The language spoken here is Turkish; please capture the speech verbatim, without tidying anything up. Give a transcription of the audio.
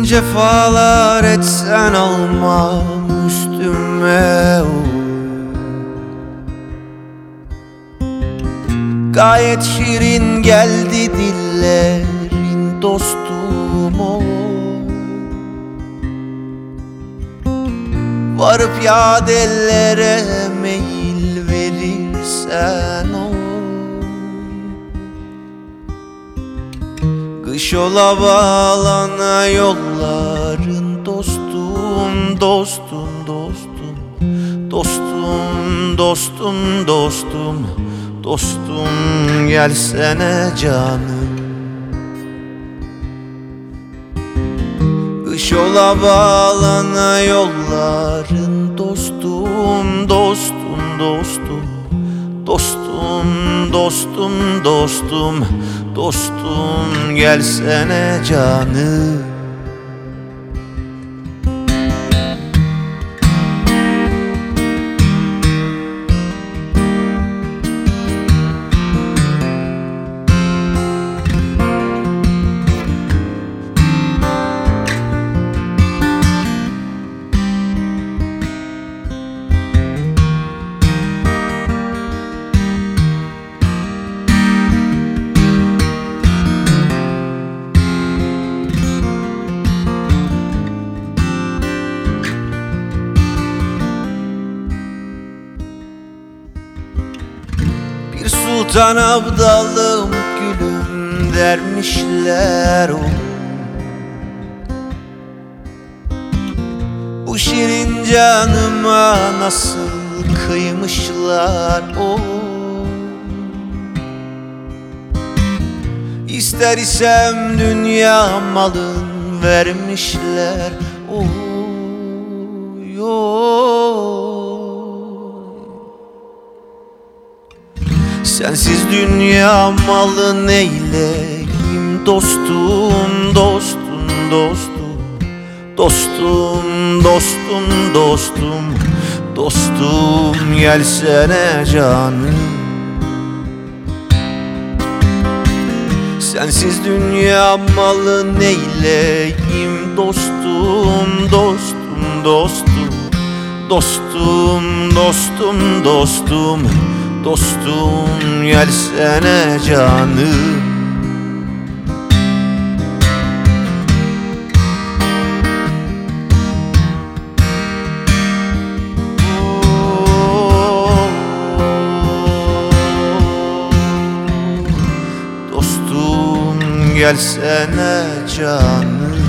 Cefalar etsen almam üstüme o. Gayet şirin geldi dillerin dostum o. Varıp yad ellere meyil verirsen o. Kış ola bağlana yolların dostum, dostum, dostum, dostum, dostum, dostum, dostum, gelsene canım. Kış ola bağlana yolların dostum, dostum, dostum, dostum, dostum, dostum, dostum, gelsene canım. Sultan Abdalım gülüm dermişler o. Bu şirin canıma nasıl kıymışlar o. İster isem dünya malın vermişler o. Sensiz dünya malı neyleyim dostum, dostum, dostum, dostum, dostum, dostum, dostum, gelsene canım. Sensiz dünya malı neyleyim dostum, dostum, dostum, dostum, dostum, dostum, dostum, gelsene canım. Oh, dostum, gelsene canım.